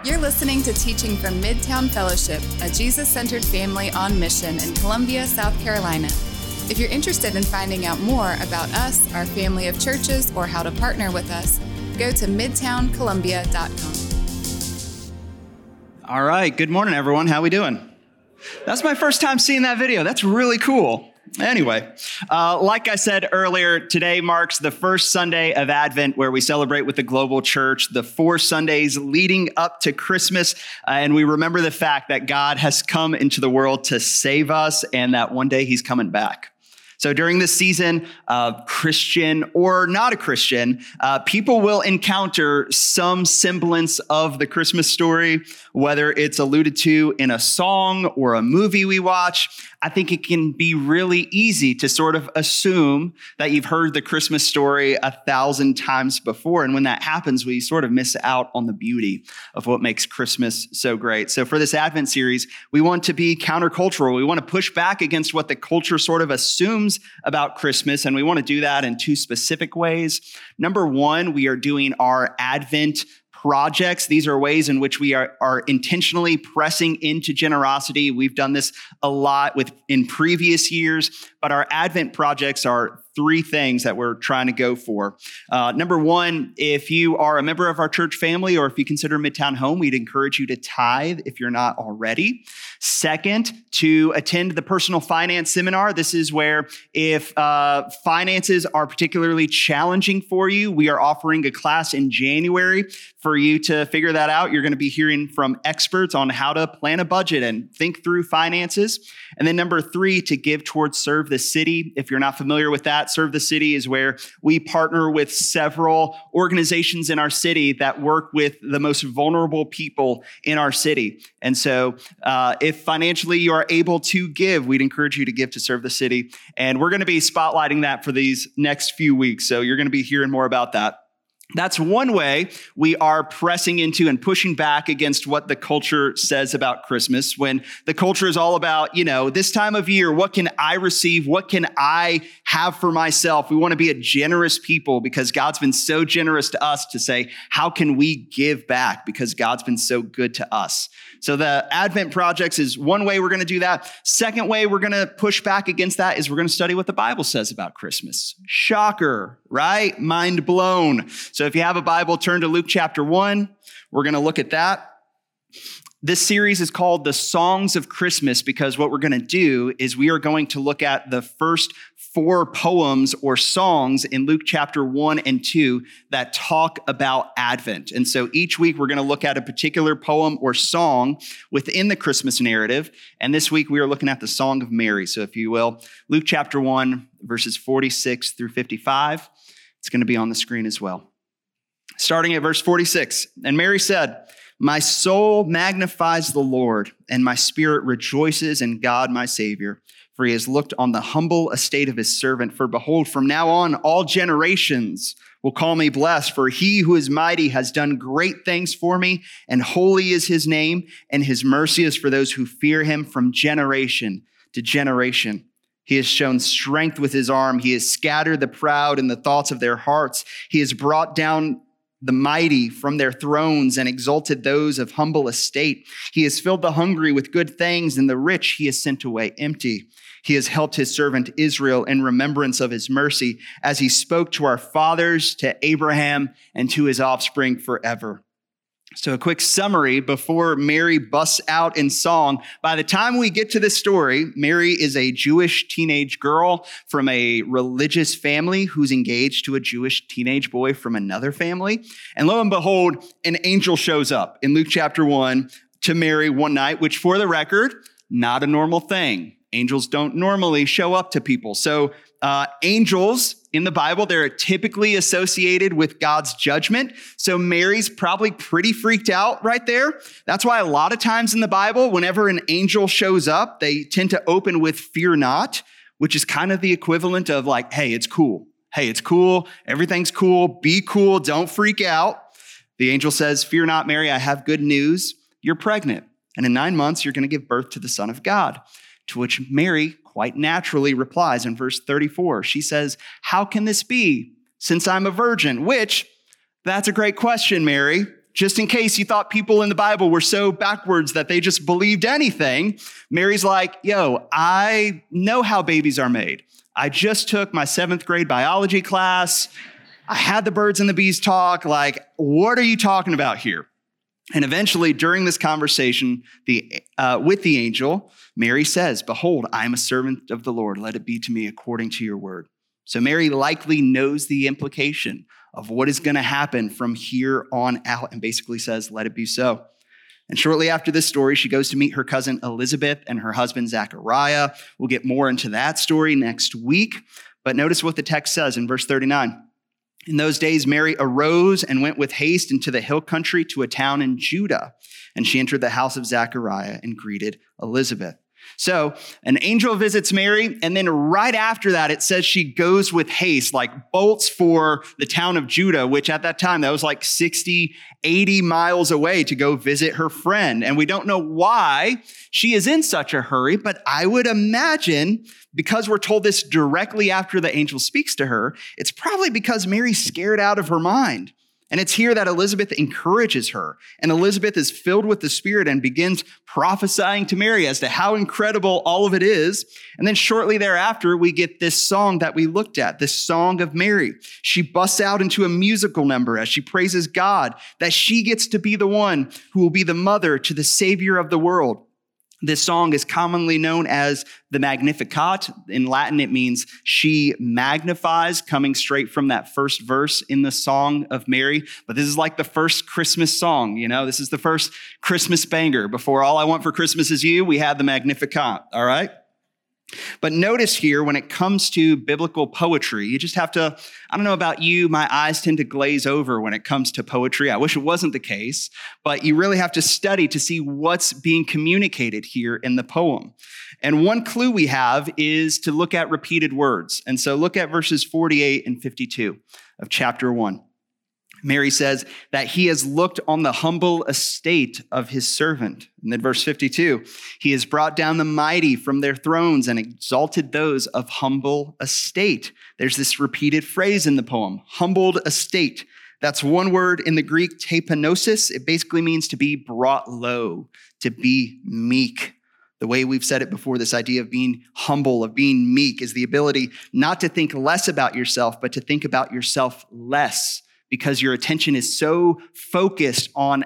You're listening to teaching from Midtown Fellowship, a Jesus-centered family on mission in Columbia, South Carolina. If you're interested in finding out more about us, our family of churches, or how to partner with us, go to midtowncolumbia.com. All right, good morning, everyone. How we doing? That's my first time seeing that video. That's really cool. Anyway, like I said earlier, today marks the first Sunday of Advent where we celebrate with the global church the 4 Sundays leading up to Christmas. And we remember the fact that God has come into the world to save us and that one day he's coming back. So during this season, Christian or not a Christian, people will encounter some semblance of the Christmas story, whether it's alluded to in a song or a movie we watch. I think it can be really easy to sort of assume that you've heard the Christmas story 1,000 times before. And when that happens, we sort of miss out on the beauty of what makes Christmas so great. So for this Advent series, we want to be countercultural. We want to push back against what the culture sort of assumes about Christmas. And we want to do that in 2 specific ways. Number 1, we are doing our Advent projects. These are ways in which we are intentionally pressing into generosity. We've done this a lot in previous years, but our Advent projects are 3 things that we're trying to go for. Number 1, if you are a member of our church family or if you consider Midtown home, we'd encourage you to tithe if you're not already. Second, to attend the personal finance seminar. This is where if finances are particularly challenging for you, we are offering a class in January for you to figure that out. You're going to be hearing from experts on how to plan a budget and think through finances. And then number 3, to give towards Serve the City. If you're not familiar with that, Serve the City is where we partner with several organizations in our city that work with the most vulnerable people in our city. And so if financially you are able to give, we'd encourage you to give to Serve the City. And we're going to be spotlighting that for these next few weeks. So you're going to be hearing more about that. That's one way we are pressing into and pushing back against what the culture says about Christmas, when the culture is all about, this time of year, what can I receive? What can I have for myself? We want to be a generous people because God's been so generous to us to say, how can we give back? Because God's been so good to us. So the Advent projects is one way we're going to do that. Second way we're going to push back against that is we're going to study what the Bible says about Christmas. Shocker, right? Mind blown. So if you have a Bible, turn to Luke chapter 1. We're going to look at that. This series is called The Songs of Christmas because what we're going to do is we are going to look at the first 4 poems or songs in Luke chapter 1 and 2 that talk about Advent. And so each week we're going to look at a particular poem or song within the Christmas narrative. And this week we are looking at the Song of Mary. So if you will, Luke chapter 1, verses 46 through 55. It's going to be on the screen as well. Starting at verse 46, and Mary said, "My soul magnifies the Lord, and my spirit rejoices in God my Savior, for he has looked on the humble estate of his servant. For behold, from now on all generations will call me blessed, for he who is mighty has done great things for me, and holy is his name, and his mercy is for those who fear him from generation to generation. He has shown strength with his arm. He has scattered the proud in the thoughts of their hearts. He has brought down the mighty from their thrones and exalted those of humble estate. He has filled the hungry with good things, and the rich he has sent away empty. He has helped his servant Israel in remembrance of his mercy, as he spoke to our fathers, to Abraham, and to his offspring forever." So a quick summary before Mary busts out in song. By the time we get to this story, Mary is a Jewish teenage girl from a religious family who's engaged to a Jewish teenage boy from another family. And lo and behold, an angel shows up in Luke chapter 1 to Mary one night, which for the record, not a normal thing. Angels don't normally show up to people. So angels in the Bible, they're typically associated with God's judgment. So Mary's probably pretty freaked out right there. That's why a lot of times in the Bible, whenever an angel shows up, they tend to open with "fear not," which is kind of the equivalent of like, hey, it's cool. Hey, it's cool. Everything's cool. Be cool. Don't freak out. The angel says, "Fear not, Mary. I have good news. You're pregnant. And in 9 months, you're going to give birth to the Son of God." To which Mary quite naturally replies in verse 34. She says, "How can this be since I'm a virgin?" Which, that's a great question, Mary. Just in case you thought people in the Bible were so backwards that they just believed anything, Mary's like, yo, I know how babies are made. I just took my 7th grade biology class. I had the birds and the bees talk. Like, what are you talking about here? And eventually, during this conversation with the angel, Mary says, behold, I am a servant of the Lord. Let it be to me according to your word. So Mary likely knows the implication of what is going to happen from here on out and basically says, let it be so. And shortly after this story, she goes to meet her cousin Elizabeth and her husband Zachariah. We'll get more into that story next week. But notice what the text says in verse 39. In those days, Mary arose and went with haste into the hill country to a town in Judah. And she entered the house of Zachariah and greeted Elizabeth. So an angel visits Mary, and then right after that, it says she goes with haste, like bolts for the town of Judah, which at that time, that was like 60, 80 miles away to go visit her friend. And we don't know why she is in such a hurry, but I would imagine because we're told this directly after the angel speaks to her, it's probably because Mary's scared out of her mind. And it's here that Elizabeth encourages her. And Elizabeth is filled with the Spirit and begins prophesying to Mary as to how incredible all of it is. And then shortly thereafter, we get this song that we looked at, this Song of Mary. She busts out into a musical number as she praises God that she gets to be the one who will be the mother to the Savior of the world. This song is commonly known as the Magnificat. In Latin, it means she magnifies, coming straight from that first verse in the Song of Mary. But this is like the first Christmas song, you know? This is the first Christmas banger. Before All I Want for Christmas Is You, we had the Magnificat, all right? But notice here, when it comes to biblical poetry, you just have to, I don't know about you, my eyes tend to glaze over when it comes to poetry. I wish it wasn't the case, but you really have to study to see what's being communicated here in the poem. And one clue we have is to look at repeated words. And so look at verses 48 and 52 of chapter 1. Mary says that he has looked on the humble estate of his servant. And then verse 52, he has brought down the mighty from their thrones and exalted those of humble estate. There's this repeated phrase in the poem, humbled estate. That's one word in the Greek, tapenosis. It basically means to be brought low, to be meek. The way we've said it before, this idea of being humble, of being meek, is the ability not to think less about yourself, but to think about yourself less. Because your attention is so focused on,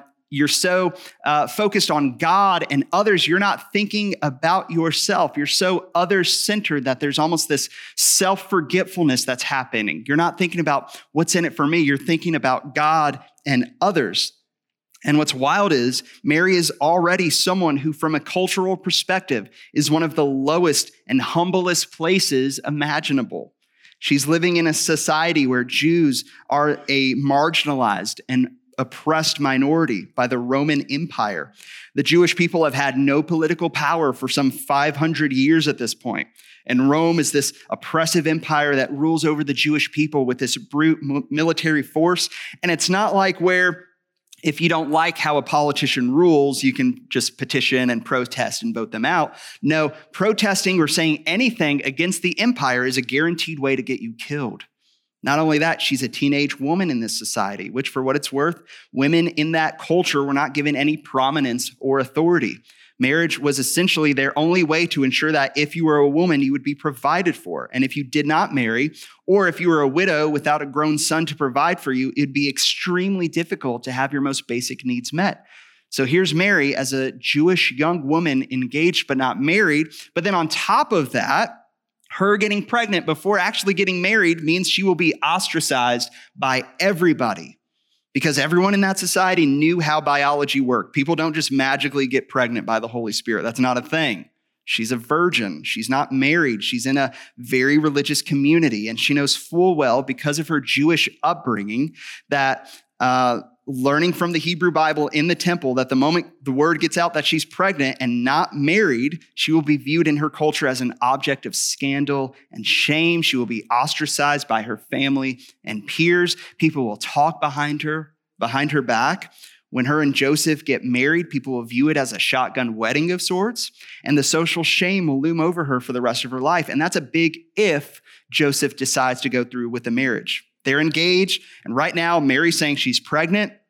focused on God and others, you're not thinking about yourself. You're so others-centered that there's almost this self-forgetfulness that's happening. You're not thinking about what's in it for me. You're thinking about God and others. And what's wild is Mary is already someone who, from a cultural perspective, is one of the lowest and humblest places imaginable. She's living in a society where Jews are a marginalized and oppressed minority by the Roman Empire. The Jewish people have had no political power for some 500 years at this point. And Rome is this oppressive empire that rules over the Jewish people with this brute military force. And it's not like where if you don't like how a politician rules, you can just petition and protest and vote them out. No, protesting or saying anything against the empire is a guaranteed way to get you killed. Not only that, she's a teenage woman in this society, which for what it's worth, women in that culture were not given any prominence or authority. Marriage was essentially their only way to ensure that if you were a woman, you would be provided for. And if you did not marry, or if you were a widow without a grown son to provide for you, it'd be extremely difficult to have your most basic needs met. So here's Mary as a Jewish young woman, engaged but not married. But then on top of that, her getting pregnant before actually getting married means she will be ostracized by everybody. Because everyone in that society knew how biology worked. People don't just magically get pregnant by the Holy Spirit. That's not a thing. She's a virgin. She's not married. She's in a very religious community. And she knows full well, because of her Jewish upbringing, that learning from the Hebrew Bible in the temple, that the moment the word gets out that she's pregnant and not married, she will be viewed in her culture as an object of scandal and shame. She will be ostracized by her family and peers. People will talk behind her back. When her and Joseph get married, people will view it as a shotgun wedding of sorts, and the social shame will loom over her for the rest of her life. And that's a big if Joseph decides to go through with the marriage. They're engaged, and right now, Mary's saying she's pregnant.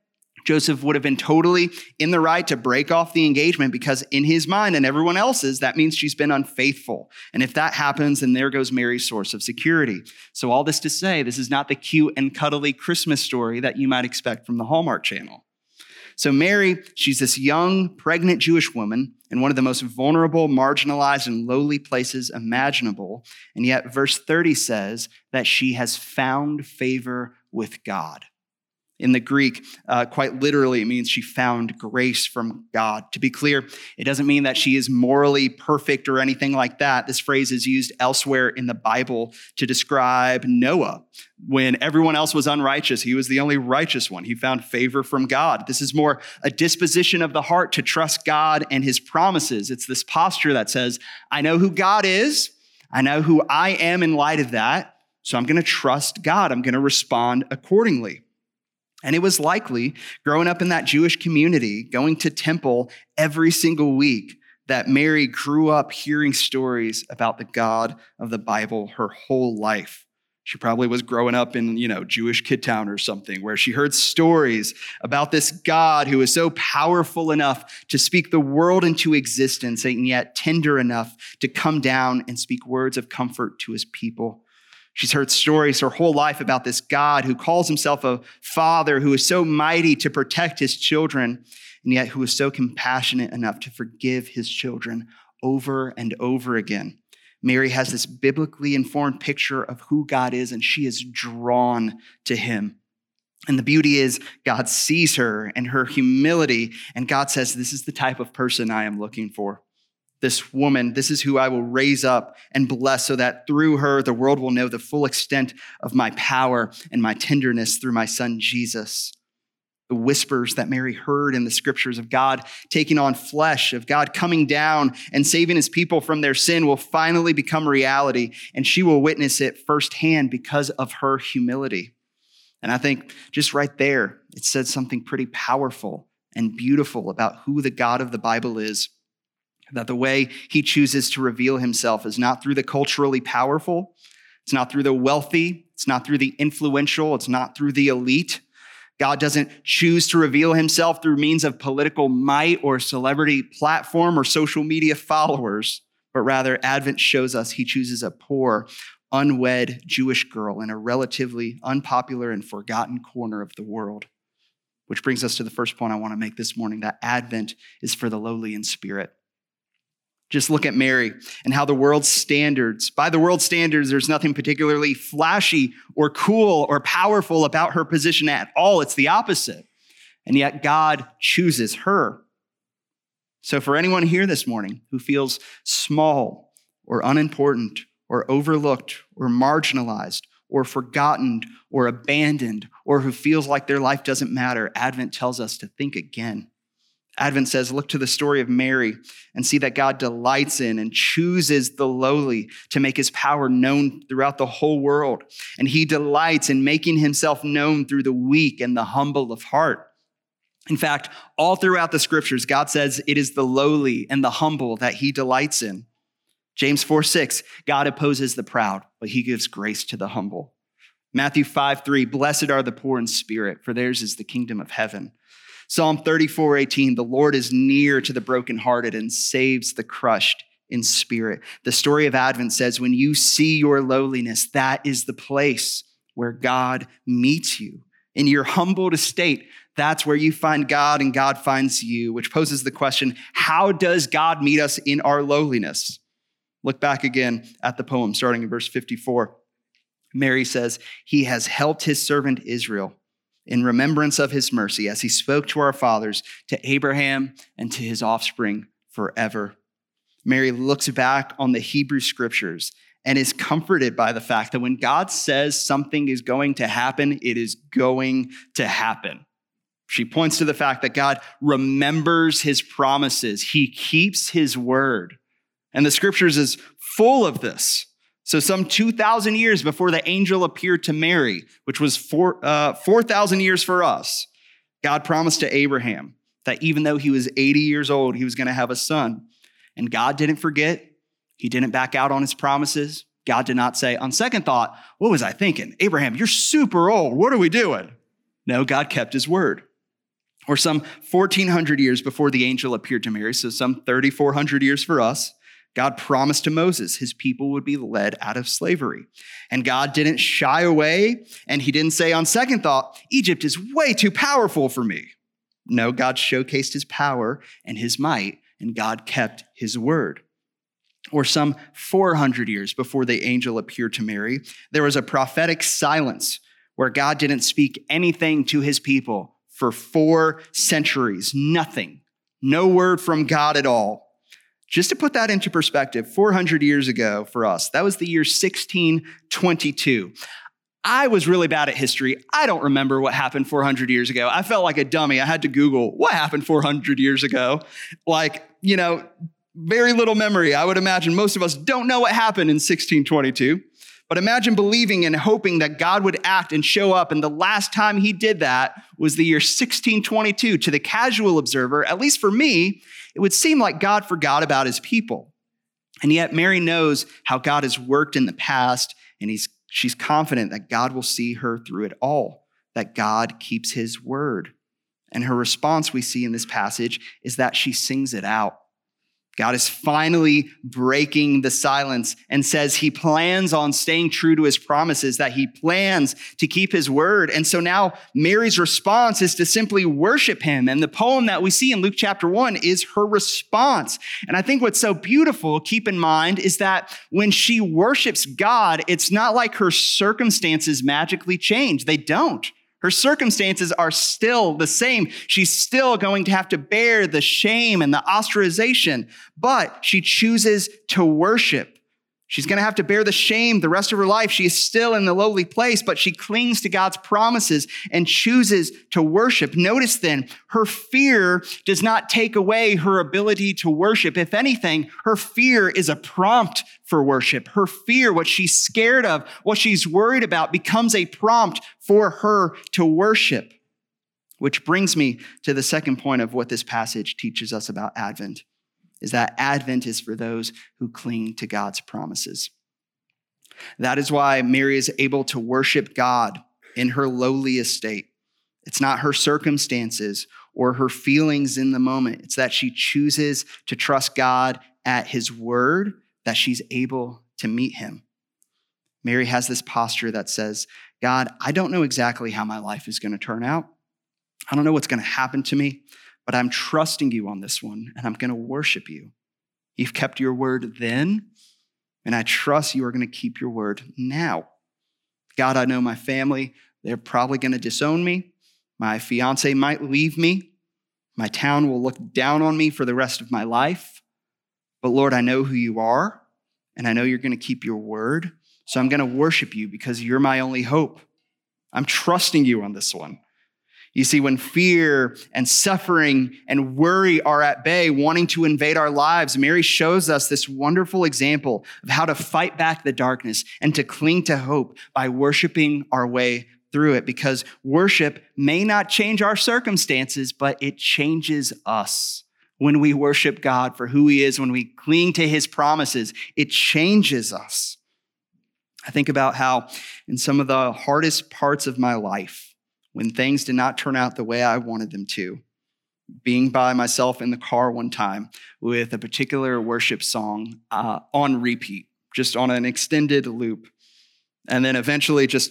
Joseph would have been totally in the right to break off the engagement because in his mind and everyone else's, that means she's been unfaithful. And if that happens, then there goes Mary's source of security. So all this to say, this is not the cute and cuddly Christmas story that you might expect from the Hallmark Channel. So Mary, she's this young, pregnant Jewish woman in one of the most vulnerable, marginalized, and lowly places imaginable. And yet verse 30 says that she has found favor with God. In the Greek, quite literally, it means she found grace from God. To be clear, it doesn't mean that she is morally perfect or anything like that. This phrase is used elsewhere in the Bible to describe Noah. When everyone else was unrighteous, he was the only righteous one. He found favor from God. This is more a disposition of the heart to trust God and his promises. It's this posture that says, I know who God is. I know who I am in light of that. So I'm going to trust God. I'm going to respond accordingly. And it was likely, growing up in that Jewish community, going to temple every single week, that Mary grew up hearing stories about the God of the Bible her whole life. She probably was growing up in, Jewish Kid Town or something, where she heard stories about this God who is so powerful enough to speak the world into existence, and yet tender enough to come down and speak words of comfort to his people. She's heard stories her whole life about this God who calls himself a father, who is so mighty to protect his children, and yet who is so compassionate enough to forgive his children over and over again. Mary has this biblically informed picture of who God is, and she is drawn to him. And the beauty is God sees her and her humility, and God says, this is the type of person I am looking for. This woman, this is who I will raise up and bless so that through her, the world will know the full extent of my power and my tenderness through my son, Jesus. The whispers that Mary heard in the scriptures of God taking on flesh, of God coming down and saving his people from their sin will finally become reality, and she will witness it firsthand because of her humility. And I think just right there, it said something pretty powerful and beautiful about who the God of the Bible is. That the way he chooses to reveal himself is not through the culturally powerful. It's not through the wealthy. It's not through the influential. It's not through the elite. God doesn't choose to reveal himself through means of political might or celebrity platform or social media followers, but rather Advent shows us he chooses a poor, unwed Jewish girl in a relatively unpopular and forgotten corner of the world. Which brings us to the first point I want to make this morning, that Advent is for the lowly in spirit. Just look at Mary and how by the world's standards, there's nothing particularly flashy or cool or powerful about her position at all. It's the opposite. And yet God chooses her. So for anyone here this morning who feels small or unimportant or overlooked or marginalized or forgotten or abandoned, or who feels like their life doesn't matter, Advent tells us to think again. Advent says, look to the story of Mary and see that God delights in and chooses the lowly to make his power known throughout the whole world. And he delights in making himself known through the weak and the humble of heart. In fact, all throughout the scriptures, God says it is the lowly and the humble that he delights in. James 4:6, God opposes the proud, but he gives grace to the humble. Matthew 5:3, blessed are the poor in spirit, for theirs is the kingdom of heaven. Psalm 34:18, the Lord is near to the brokenhearted and saves the crushed in spirit. The story of Advent says, when you see your lowliness, that is the place where God meets you. In your humbled estate, that's where you find God and God finds you, which poses the question, how does God meet us in our lowliness? Look back again at the poem, starting in verse 54. Mary says, he has helped his servant Israel in remembrance of his mercy, as he spoke to our fathers, to Abraham and to his offspring forever. Mary looks back on the Hebrew scriptures and is comforted by the fact that when God says something is going to happen, it is going to happen. She points to the fact that God remembers his promises. He keeps his word. And the scriptures is full of this. So some 2,000 years before the angel appeared to Mary, which was 4,000 years for us, God promised to Abraham that even though he was 80 years old, he was going to have a son. And God didn't forget. He didn't back out on his promises. God did not say, on second thought, what was I thinking? Abraham, you're super old. What are we doing? No, God kept his word. Or some 1,400 years before the angel appeared to Mary, so some 3,400 years for us, God promised to Moses his people would be led out of slavery. And God didn't shy away, and he didn't say on second thought, Egypt is way too powerful for me. No, God showcased his power and his might, and God kept his word. Or some 400 years before the angel appeared to Mary, there was a prophetic silence where God didn't speak anything to his people for 4 centuries, nothing, no word from God at all. Just to put that into perspective, 400 years ago for us, that was the year 1622. I was really bad at history. I don't remember what happened 400 years ago. I felt like a dummy. I had to Google what happened 400 years ago. Very little memory. I would imagine most of us don't know what happened in 1622. But imagine believing and hoping that God would act and show up. And the last time he did that was the year 1622. To the casual observer, at least for me, it would seem like God forgot about his people. And yet Mary knows how God has worked in the past, and she's confident that God will see her through it all, that God keeps his word. And her response we see in this passage is that she sings it out. God is finally breaking the silence and says he plans on staying true to his promises, that he plans to keep his word. And so now Mary's response is to simply worship him. And the poem that we see in Luke chapter 1 is her response. And I think what's so beautiful, keep in mind, is that when she worships God, it's not like her circumstances magically change. They don't. Her circumstances are still the same. She's still going to have to bear the shame and the ostracization, but she chooses to worship. She's going to have to bear the shame the rest of her life. She is still in the lowly place, but she clings to God's promises and chooses to worship. Notice then, her fear does not take away her ability to worship. If anything, her fear is a prompt for worship. Her fear, what she's scared of, what she's worried about, becomes a prompt for her to worship. Which brings me to the second point of what this passage teaches us about Advent, is that Advent is for those who cling to God's promises. That is why Mary is able to worship God in her lowly estate. It's not her circumstances or her feelings in the moment. It's that she chooses to trust God at his word, that she's able to meet him. Mary has this posture that says, God, I don't know exactly how my life is going to turn out. I don't know what's going to happen to me, but I'm trusting you on this one, and I'm going to worship you. You've kept your word then, and I trust you are going to keep your word now. God, I know my family, they're probably going to disown me. My fiance might leave me. My town will look down on me for the rest of my life. But Lord, I know who you are, and I know you're going to keep your word. So I'm going to worship you because you're my only hope. I'm trusting you on this one. You see, when fear and suffering and worry are at bay, wanting to invade our lives, Mary shows us this wonderful example of how to fight back the darkness and to cling to hope by worshiping our way through it. Because worship may not change our circumstances, but it changes us. When we worship God for who he is, when we cling to his promises, it changes us. I think about how in some of the hardest parts of my life, when things did not turn out the way I wanted them to, being by myself in the car one time with a particular worship song on repeat, just on an extended loop, and then eventually just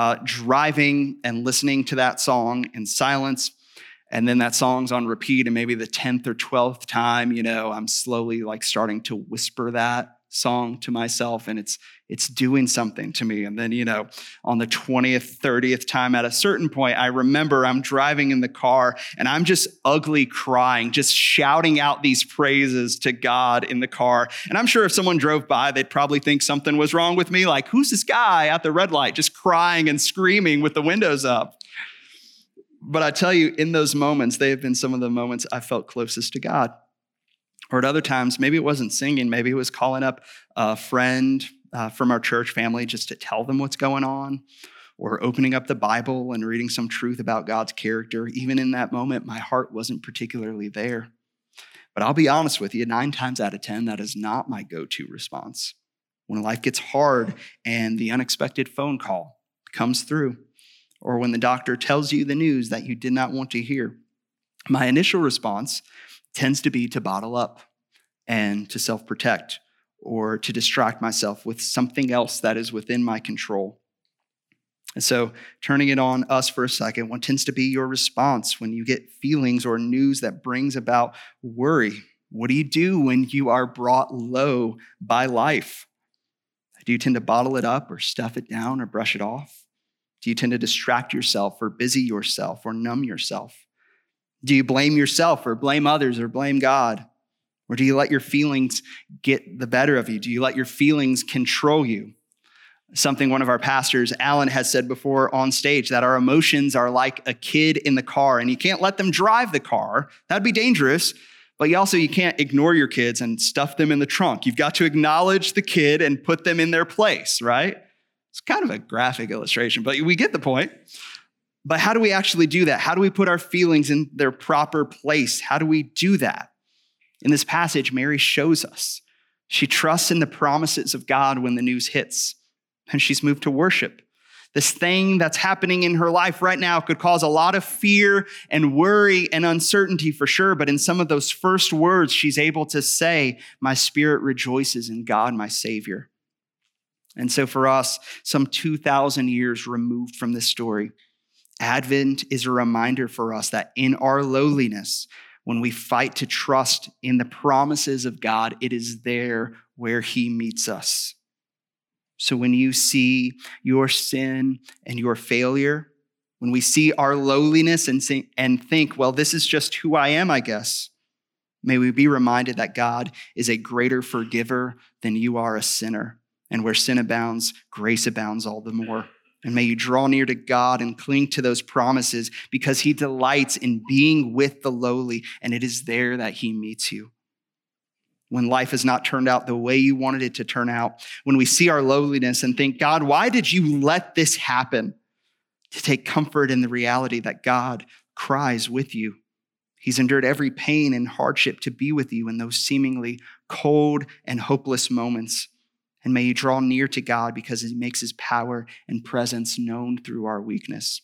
driving and listening to that song in silence, and then that song's on repeat, and maybe the 10th or 12th time, I'm slowly starting to whisper that song to myself, and it's doing something to me. And then, on the 20th, 30th time, at a certain point, I remember I'm driving in the car and I'm just ugly crying, just shouting out these praises to God in the car. And I'm sure if someone drove by, they'd probably think something was wrong with me. Like, who's this guy at the red light just crying and screaming with the windows up? But I tell you, in those moments, they have been some of the moments I felt closest to God. Or at other times, maybe it wasn't singing, maybe it was calling up a friend from our church family just to tell them what's going on, or opening up the Bible and reading some truth about God's character. Even in that moment, my heart wasn't particularly there. But I'll be honest with you, 9 times out of 10, that is not my go-to response. When life gets hard and the unexpected phone call comes through, or when the doctor tells you the news that you did not want to hear, my initial response tends to be to bottle up and to self-protect or to distract myself with something else that is within my control. And so turning it on us for a second, what tends to be your response when you get feelings or news that brings about worry? What do you do when you are brought low by life? Do you tend to bottle it up or stuff it down or brush it off? Do you tend to distract yourself or busy yourself or numb yourself? Do you blame yourself or blame others or blame God? Or do you let your feelings get the better of you? Do you let your feelings control you? Something one of our pastors, Alan, has said before on stage, that our emotions are like a kid in the car, and you can't let them drive the car. That'd be dangerous. But you can't ignore your kids and stuff them in the trunk. You've got to acknowledge the kid and put them in their place, right? It's kind of a graphic illustration, but we get the point. But how do we actually do that? How do we put our feelings in their proper place? How do we do that? In this passage, Mary shows us. She trusts in the promises of God when the news hits, and she's moved to worship. This thing that's happening in her life right now could cause a lot of fear and worry and uncertainty for sure. But in some of those first words, she's able to say, my spirit rejoices in God, my Savior. And so for us, some 2,000 years removed from this story, Advent is a reminder for us that in our lowliness, when we fight to trust in the promises of God, it is there where he meets us. So when you see your sin and your failure, when we see our lowliness and think, well, this is just who I am, I guess, may we be reminded that God is a greater forgiver than you are a sinner. And where sin abounds, grace abounds all the more. And may you draw near to God and cling to those promises because he delights in being with the lowly, and it is there that he meets you. When life has not turned out the way you wanted it to turn out, when we see our lowliness and think, God, why did you let this happen? To take comfort in the reality that God cries with you. He's endured every pain and hardship to be with you in those seemingly cold and hopeless moments. And may you draw near to God because he makes his power and presence known through our weakness.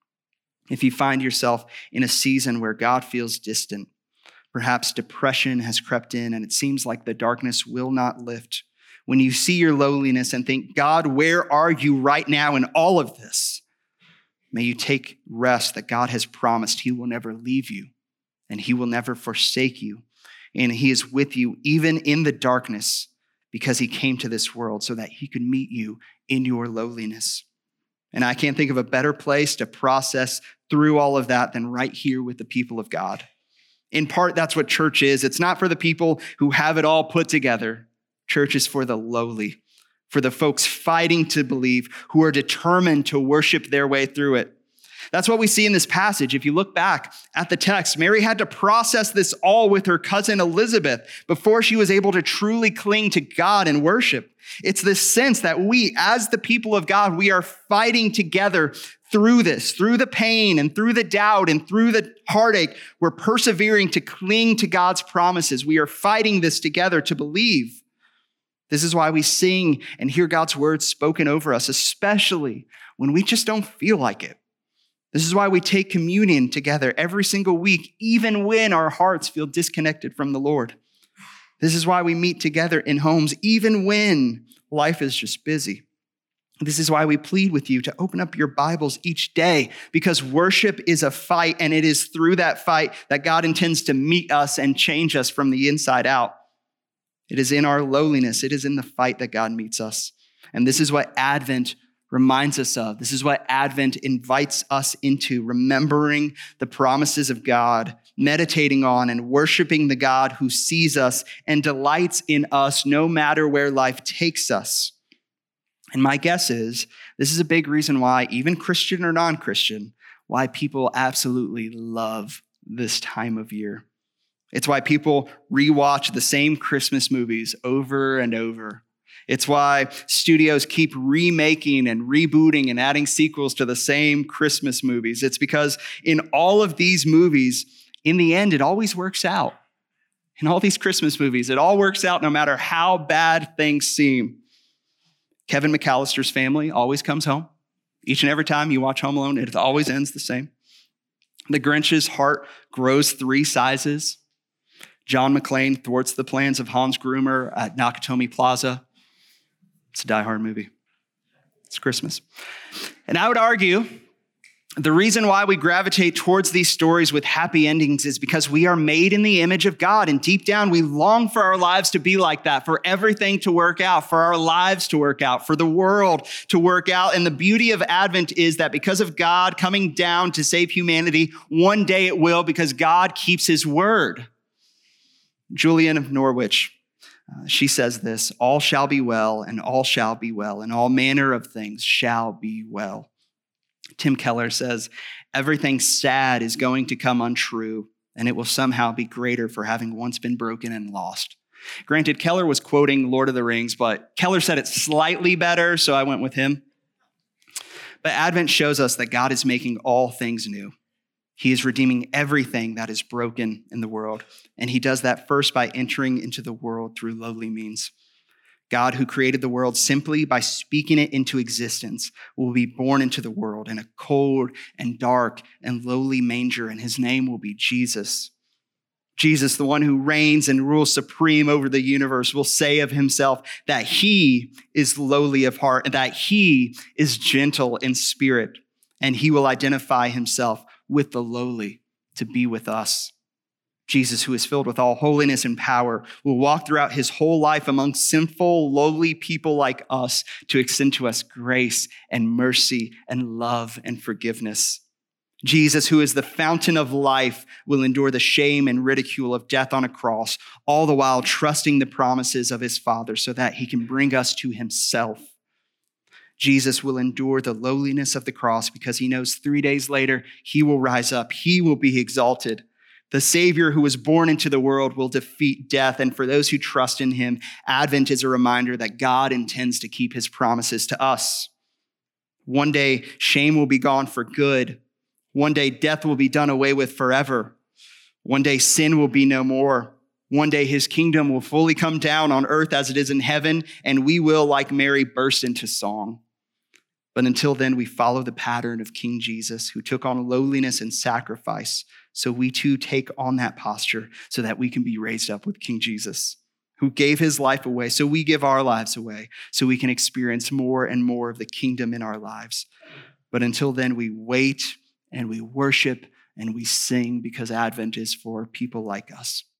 If you find yourself in a season where God feels distant, perhaps depression has crept in and it seems like the darkness will not lift. When you see your lowliness and think, God, where are you right now in all of this? May you take rest that God has promised he will never leave you and he will never forsake you. And he is with you even in the darkness because he came to this world so that he could meet you in your lowliness. And I can't think of a better place to process through all of that than right here with the people of God. In part, that's what church is. It's not for the people who have it all put together. Church is for the lowly, for the folks fighting to believe, who are determined to worship their way through it. That's what we see in this passage. If you look back at the text, Mary had to process this all with her cousin Elizabeth before she was able to truly cling to God and worship. It's this sense that we, as the people of God, we are fighting together through this, through the pain and through the doubt and through the heartache. We're persevering to cling to God's promises. We are fighting this together to believe. This is why we sing and hear God's words spoken over us, especially when we just don't feel like it. This is why we take communion together every single week, even when our hearts feel disconnected from the Lord. This is why we meet together in homes, even when life is just busy. This is why we plead with you to open up your Bibles each day, because worship is a fight, and it is through that fight that God intends to meet us and change us from the inside out. It is in our lowliness. It is in the fight that God meets us. And this is what Advent reminds us of. This is what Advent invites us into, remembering the promises of God, meditating on and worshiping the God who sees us and delights in us no matter where life takes us. And my guess is this is a big reason why, even Christian or non-Christian, why people absolutely love this time of year. It's why people rewatch the same Christmas movies over and over. It's why studios keep remaking and rebooting and adding sequels to the same Christmas movies. It's because in all of these movies, in the end, it always works out. In all these Christmas movies, it all works out no matter how bad things seem. Kevin McAllister's family always comes home. Each and every time you watch Home Alone, it always ends the same. The Grinch's heart grows 3 sizes. John McClane thwarts the plans of Hans Gruber at Nakatomi Plaza. It's a Die Hard movie. It's Christmas. And I would argue the reason why we gravitate towards these stories with happy endings is because we are made in the image of God. And deep down, we long for our lives to be like that, for everything to work out, for our lives to work out, for the world to work out. And the beauty of Advent is that because of God coming down to save humanity, one day it will, because God keeps his word. Julian of Norwich, she says this: all shall be well, and all shall be well, and all manner of things shall be well. Tim Keller says, everything sad is going to come untrue, and it will somehow be greater for having once been broken and lost. Granted, Keller was quoting Lord of the Rings, but Keller said it slightly better, so I went with him. But Advent shows us that God is making all things new. He is redeeming everything that is broken in the world, and he does that first by entering into the world through lowly means. God, who created the world simply by speaking it into existence, will be born into the world in a cold and dark and lowly manger, and his name will be Jesus. Jesus, the one who reigns and rules supreme over the universe, will say of himself that he is lowly of heart and that he is gentle in spirit, and he will identify himself with the lowly to be with us. Jesus, who is filled with all holiness and power, will walk throughout his whole life among sinful, lowly people like us to extend to us grace and mercy and love and forgiveness. Jesus, who is the fountain of life, will endure the shame and ridicule of death on a cross, all the while trusting the promises of his Father so that he can bring us to himself. Jesus will endure the lowliness of the cross because he knows 3 days later he will rise up. He will be exalted. The Savior who was born into the world will defeat death. And for those who trust in him, Advent is a reminder that God intends to keep his promises to us. One day, shame will be gone for good. One day, death will be done away with forever. One day, sin will be no more. One day, his kingdom will fully come down on earth as it is in heaven, and we will, like Mary, burst into song. But until then, we follow the pattern of King Jesus, who took on lowliness and sacrifice. So we too take on that posture so that we can be raised up with King Jesus, who gave his life away. So we give our lives away so we can experience more and more of the kingdom in our lives. But until then, we wait and we worship and we sing because Advent is for people like us.